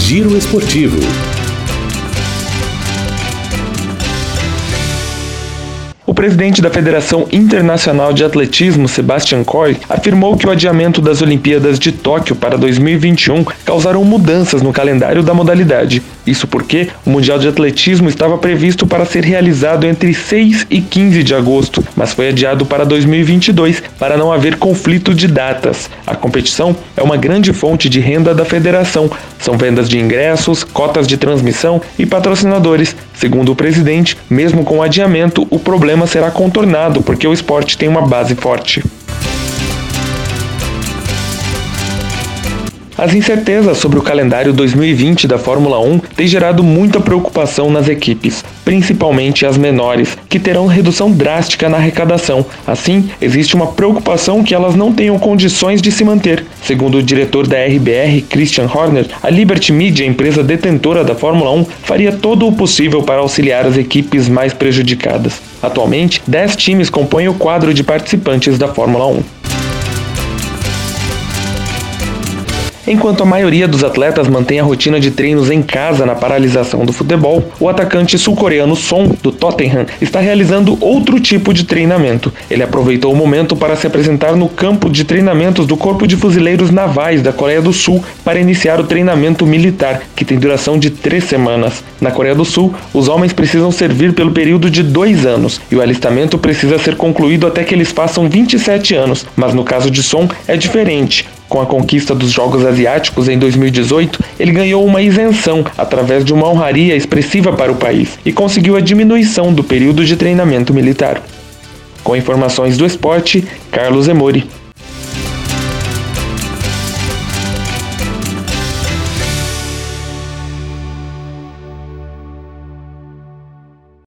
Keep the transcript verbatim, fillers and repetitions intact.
Giro Esportivo. O presidente da Federação Internacional de Atletismo, Sebastian Coe, afirmou que o adiamento das Olimpíadas de Tóquio para dois mil e vinte e um causaram mudanças no calendário da modalidade. Isso porque o Mundial de Atletismo estava previsto para ser realizado entre seis e quinze de agosto, mas foi adiado para dois mil e vinte e dois para não haver conflito de datas. A competição é uma grande fonte de renda da federação. São vendas de ingressos, cotas de transmissão e patrocinadores. Segundo o presidente, mesmo com o adiamento, o problema será contornado porque o esporte tem uma base forte. As incertezas sobre o calendário dois mil e vinte da Fórmula um têm gerado muita preocupação nas equipes, principalmente as menores, que terão redução drástica na arrecadação. Assim, existe uma preocupação que elas não tenham condições de se manter. Segundo o diretor da R B R, Christian Horner, a Liberty Media, empresa detentora da Fórmula um, faria todo o possível para auxiliar as equipes mais prejudicadas. Atualmente, dez times compõem o quadro de participantes da Fórmula um. Enquanto a maioria dos atletas mantém a rotina de treinos em casa na paralisação do futebol, o atacante sul-coreano Son, do Tottenham, está realizando outro tipo de treinamento. Ele aproveitou o momento para se apresentar no campo de treinamentos do Corpo de Fuzileiros Navais da Coreia do Sul para iniciar o treinamento militar, que tem duração de três semanas. Na Coreia do Sul, os homens precisam servir pelo período de dois anos, e o alistamento precisa ser concluído até que eles façam vinte e sete anos, mas no caso de Son é diferente. Com a conquista dos Jogos Asiáticos em dois mil e dezoito, ele ganhou uma isenção através de uma honraria expressiva para o país e conseguiu a diminuição do período de treinamento militar. Com informações do esporte, Carlos Emori.